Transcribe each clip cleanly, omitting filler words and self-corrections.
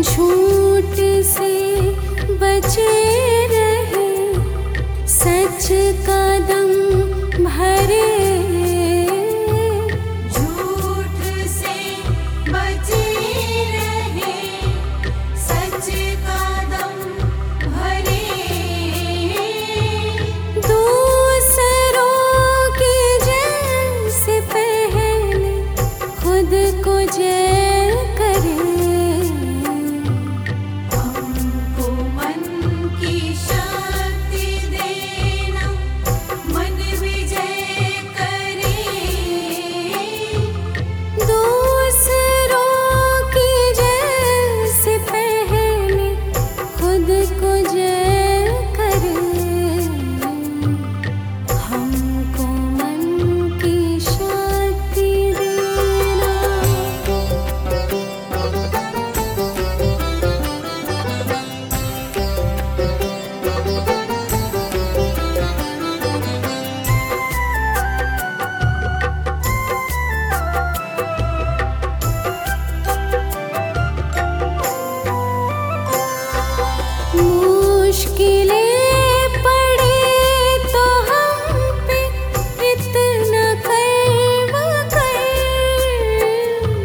झूठ से बचे रहे, सच का दम भरे। झूठ से बचे रहे, सच का दम भरे। दूसरों की जय से पहले खुद को जय करे। हमको मन की शक्ति देना, मन विजय करे। दूसरों की जय से पहले खुद को जय करे। हमको मन की शक्ति देना। मुश्किलें पड़े तो हम पे इतना कर्म कर।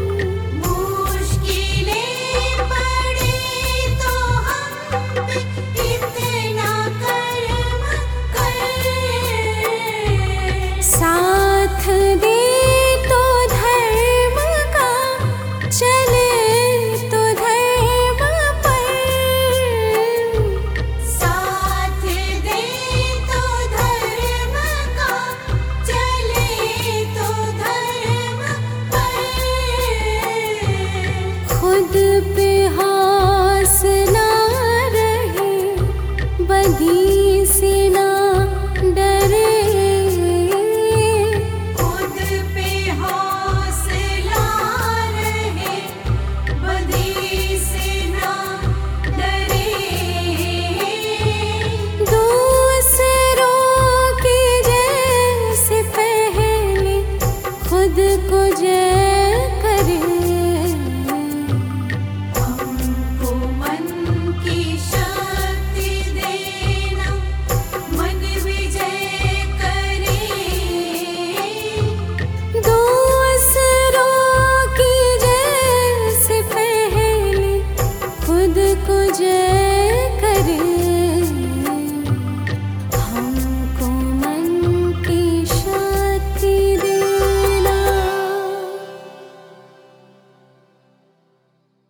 मुश्किलें पड़े तो हम पे इतना कर्म कर। साथ दे तो धर्म का, चले तो धर्म पर। साथ दे तो धर्म का, चले तो धर्म पर। खुद पे हौसला रहे, बदी से ना डरे। खुद पे हौसला रहे, बदी से ना डरे। दूसरों की जय से पहले खुद को जय करे। हमको मन की शक्ति देना, मन विजय करे। दूसरों की जय से पहले खुद को जय